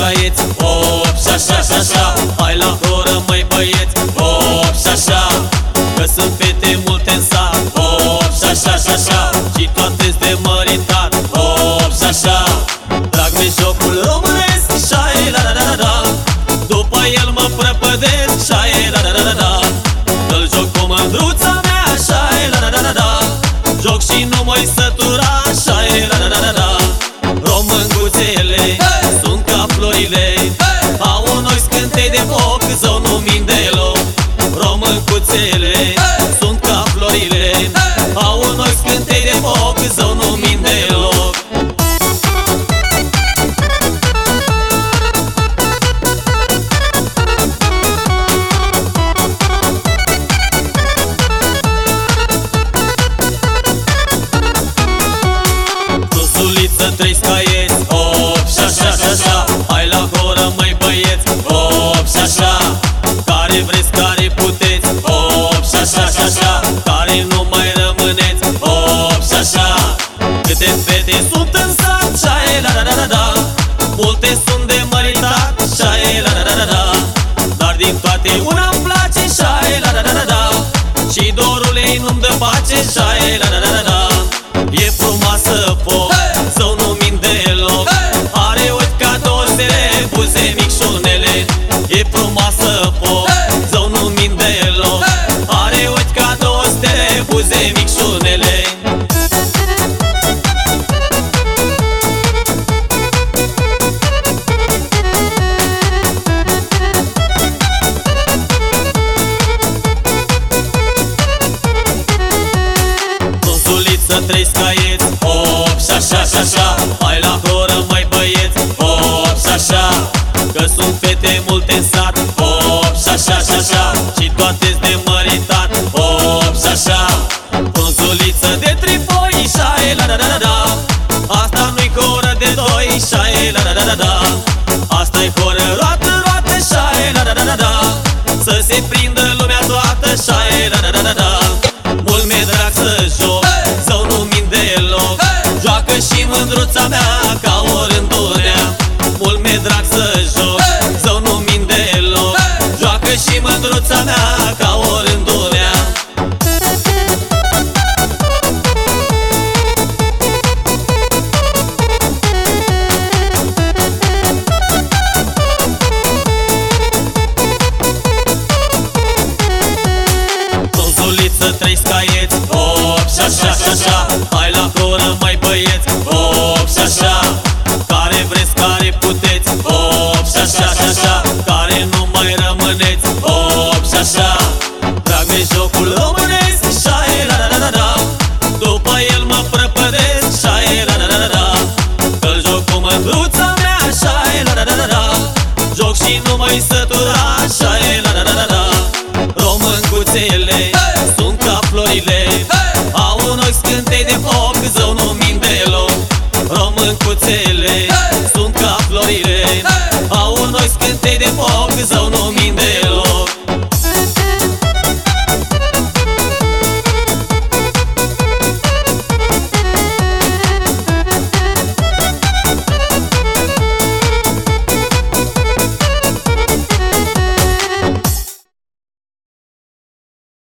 caieți, hop, și așa, și așa. Hai la horă, măi băieți, hop, și așa. Că sunt fete multe în sat, hop, și așa, și așa. Și toate-s de măritat, hop, și așa. Trag-mi jocul românesc, și-ai la la la la la. După el mă prăpădesc, și-ai la la la la la. Îl joc cu mândruța mea, și-ai la la la la la. Joc și nu mă-i sătura, și-ai la la la la la. Românguțele sunt ca florile, au noi scântei de foc, zău nu min deloc. Românguțele sunt ca florile, au noi scântei de foc, zău nu min deloc. Să trăiți caieți, hop, și așa, și așa. Hai la horă, măi băieți, hop, și așa. Care vreți, care puteți, hop, și așa, și așa. Care nu mai rămâneți, hop, și așa. Câte fete sunt în sat, și-ai la la la la la. Multe sunt de măritat, și-ai la la la la la. Dar din toate una-mi place, și-ai la la la la la. Și dorul ei nu-mi dă pace, și-ai la la la la la. E frumoasă foc, zău nu min deloc. Are ochi ca două stele, buze micșunele. E frumoasă foc, zău nu min deloc. Are ochi ca două stele, buze micșunele. Să trăiți caieți, hop, și așa, și așa. Hai la horă, măi băieți, hop, și așa. Că sunt fete multe în sat, hop, și așa, și așa. Și toate-s de măritat, hop, și așa. Frunzuliță de trifoi, și-ai la la la la la. Asta nu-i horă de doi, și-ai la la la la la. Asta-i horă roată, roată, și-ai la la la la la. Să se prindă lumea toată, și-ai la la la la la. Mult mi-e drag să joc, zău nu min deloc. Joacă și mândruța mea ca o rândunea. Mult mi-e drag să joc, zău nu min deloc. Joacă și mândruța mea ca o rândunea. Să trăiți caieți, hop, și așa, și așa. Hai la horă, măi băieți, hop, și așa. Care vreți, care puteți, hop, și așa, și așa. Care nu mai rămâneți, hop, și așa. Trag-mi jocul românesc, și-ai la la la la la. După el mă prăpădesc, și-ai la la la la la. Îl joc cu mândruța mea, și-ai la la la la la. Joc și nu mă-i sătura, și-ai la la la la la. Românguțele sunt ca florile, au noi scântei de foc, zău nu min deloc. Românguțele sunt ca florile, au noi scântei de foc, zău nu